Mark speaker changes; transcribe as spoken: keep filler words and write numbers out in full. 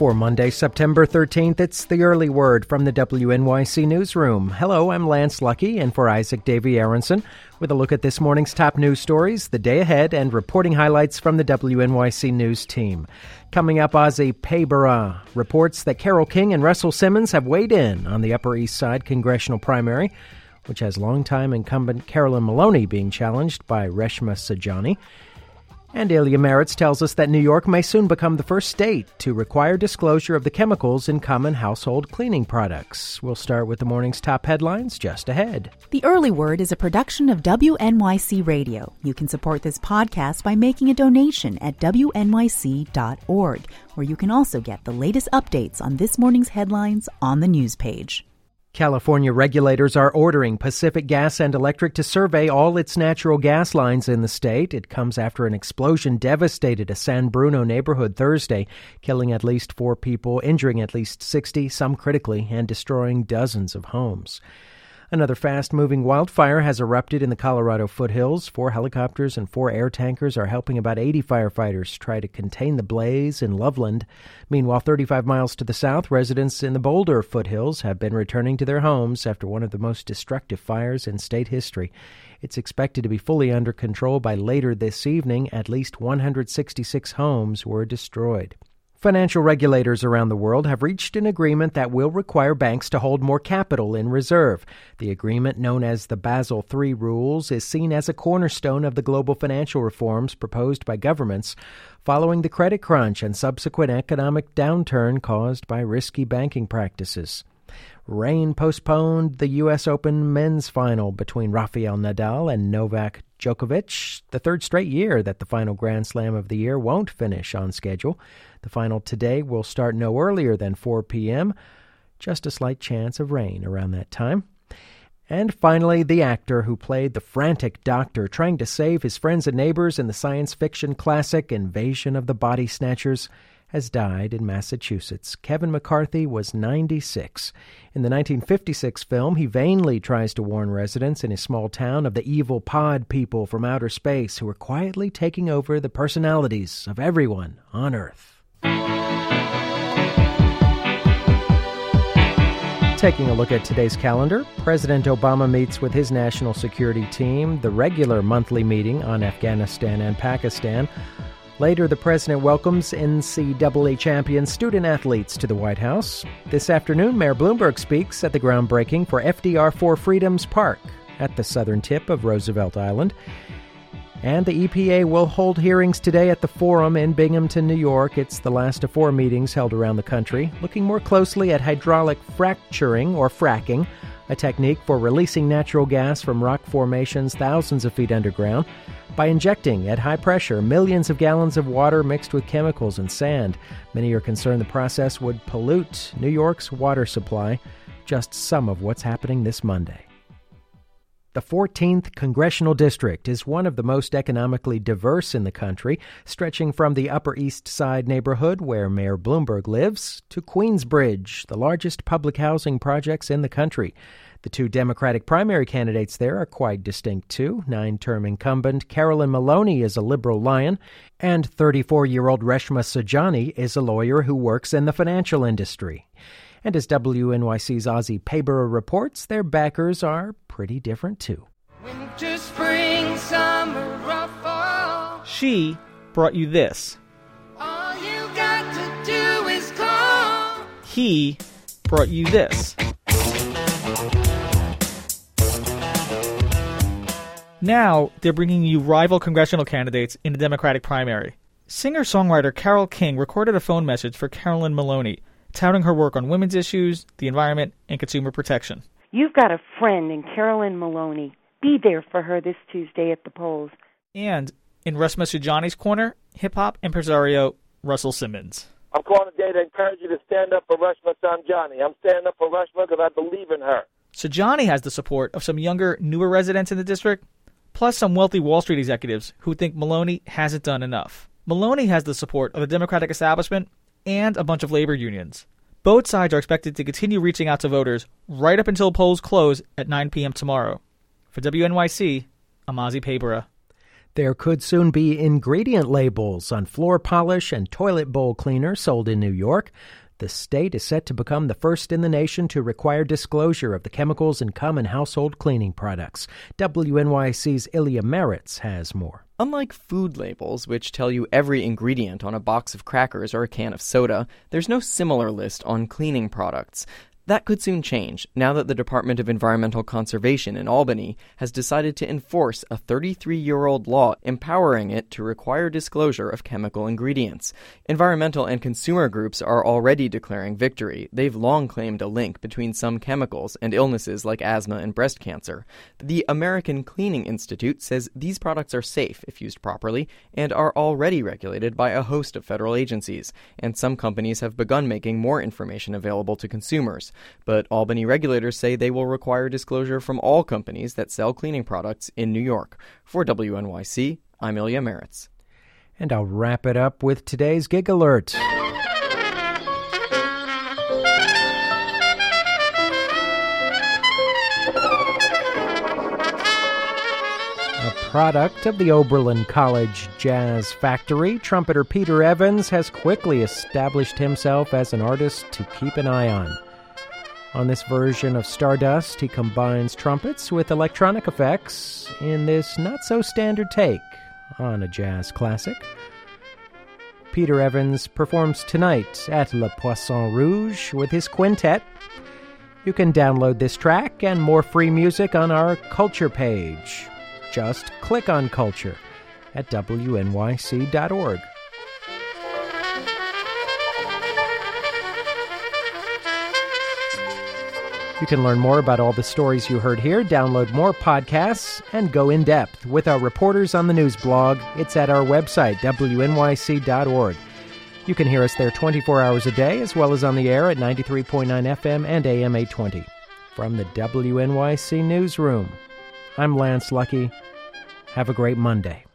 Speaker 1: For Monday, September thirteenth, it's the early word from the W N Y C Newsroom. Hello, I'm Lance Lucky, and for Isaac Davey Aronson, with a look at this morning's top news stories, the day ahead, and reporting highlights from the W N Y C News team. Coming up, Ozzy Pabera reports that Carole King and Russell Simmons have weighed in on the Upper East Side congressional primary, which has longtime incumbent Carolyn Maloney being challenged by Reshma Saujani. And Ilya Marritz tells us that New York may soon become the first state to require disclosure of the chemicals in common household cleaning products. We'll start with the morning's top headlines just ahead.
Speaker 2: The Early Word is a production of W N Y C Radio. You can support this podcast by making a donation at W N Y C dot org, where you can also get the latest updates on this morning's headlines on the news page.
Speaker 1: California regulators are ordering Pacific Gas and Electric to survey all its natural gas lines in the state. It comes after an explosion devastated a San Bruno neighborhood Thursday, killing at least four people, injuring at least sixty, some critically, and destroying dozens of homes. Another fast-moving wildfire has erupted in the Colorado foothills. Four helicopters and four air tankers are helping about eighty firefighters try to contain the blaze in Loveland. Meanwhile, thirty-five miles to the south, residents in the Boulder foothills have been returning to their homes after one of the most destructive fires in state history. It's expected to be fully under control by later this evening. At least one hundred sixty-six homes were destroyed. Financial regulators around the world have reached an agreement that will require banks to hold more capital in reserve. The agreement, known as the Basel three rules, is seen as a cornerstone of the global financial reforms proposed by governments following the credit crunch and subsequent economic downturn caused by risky banking practices. Rain postponed the U S Open men's final between Rafael Nadal and Novak Djokovic, the third straight year that the final Grand Slam of the year won't finish on schedule. The final today will start no earlier than four p.m., just a slight chance of rain around that time. And finally, the actor who played the frantic doctor trying to save his friends and neighbors in the science fiction classic Invasion of the Body Snatchers has died in Massachusetts. Kevin McCarthy was ninety-six. In the nineteen fifty-six film, he vainly tries to warn residents in his small town of the evil pod people from outer space who are quietly taking over the personalities of everyone on Earth. Taking a look at today's calendar, President Obama meets with his national security team, the regular monthly meeting on Afghanistan and Pakistan. Later, the president welcomes N C double A champion student-athletes to the White House. This afternoon, Mayor Bloomberg speaks at the groundbreaking for F D R Four Freedoms Park at the southern tip of Roosevelt Island. And the E P A will hold hearings today at the Forum in Binghamton, New York. It's the last of four meetings held around the country, looking more closely at hydraulic fracturing, or fracking, a technique for releasing natural gas from rock formations thousands of feet underground by injecting at high pressure millions of gallons of water mixed with chemicals and sand. Many are concerned the process would pollute New York's water supply. Just some of what's happening this Monday. The fourteenth Congressional District is one of the most economically diverse in the country, stretching from the Upper East Side neighborhood where Mayor Bloomberg lives to Queensbridge, the largest public housing projects in the country. The two Democratic primary candidates there are quite distinct, too. Nine-term incumbent Carolyn Maloney is a liberal lion, and thirty-four-year-old Reshma Saujani is a lawyer who works in the financial industry. And as W N Y C's Ozzy Pabera reports, their backers are pretty different, too.
Speaker 3: Winter, spring, summer, or fall.
Speaker 4: She brought you this.
Speaker 3: All you got to do is call.
Speaker 4: He brought you this. Now, they're bringing you rival congressional candidates in the Democratic primary. Singer-songwriter Carole King recorded a phone message for Carolyn Maloney, touting her work on women's issues, the environment, and consumer protection.
Speaker 5: You've got a friend in Carolyn Maloney. Be there for her this Tuesday at the polls.
Speaker 4: And in Reshma Saujani's corner, hip-hop impresario Russell Simmons.
Speaker 6: I'm calling today to encourage you to stand up for Reshma Saujani. I'm standing up for Reshma because I believe in her.
Speaker 4: Saujani has the support of some younger, newer residents in the district, plus some wealthy Wall Street executives who think Maloney hasn't done enough. Maloney has the support of the Democratic establishment and a bunch of labor unions. Both sides are expected to continue reaching out to voters right up until polls close at nine p.m. tomorrow. For W N Y C, I'm Ozzy Pabera.
Speaker 1: There could soon be ingredient labels on floor polish and toilet bowl cleaner sold in New York. The state is set to become the first in the nation to require disclosure of the chemicals in common household cleaning products. W N Y C's Ilya Meritz has more.
Speaker 7: Unlike food labels, which tell you every ingredient on a box of crackers or a can of soda, there's no similar list on cleaning products. That could soon change, now that the Department of Environmental Conservation in Albany has decided to enforce a thirty-three-year-old law empowering it to require disclosure of chemical ingredients. Environmental and consumer groups are already declaring victory. They've long claimed a link between some chemicals and illnesses like asthma and breast cancer. The American Cleaning Institute says these products are safe if used properly and are already regulated by a host of federal agencies, and some companies have begun making more information available to consumers. But Albany regulators say they will require disclosure from all companies that sell cleaning products in New York. For W N Y C, I'm Ilya Meritz.
Speaker 1: And I'll wrap it up with today's Gig Alert. A product of the Oberlin College Jazz Factory, trumpeter Peter Evans has quickly established himself as an artist to keep an eye on. On this version of Stardust, he combines trumpets with electronic effects in this not-so-standard take on a jazz classic. Peter Evans performs tonight at Le Poisson Rouge with his quintet. You can download this track and more free music on our Culture page. Just click on Culture at W N Y C dot org. You can learn more about all the stories you heard here, download more podcasts, and go in-depth with our reporters on the news blog. It's at our website, W N Y C dot org. You can hear us there twenty-four hours a day, as well as on the air at ninety-three point nine F M and A M eight twenty. From the W N Y C Newsroom, I'm Lance Lucky. Have a great Monday.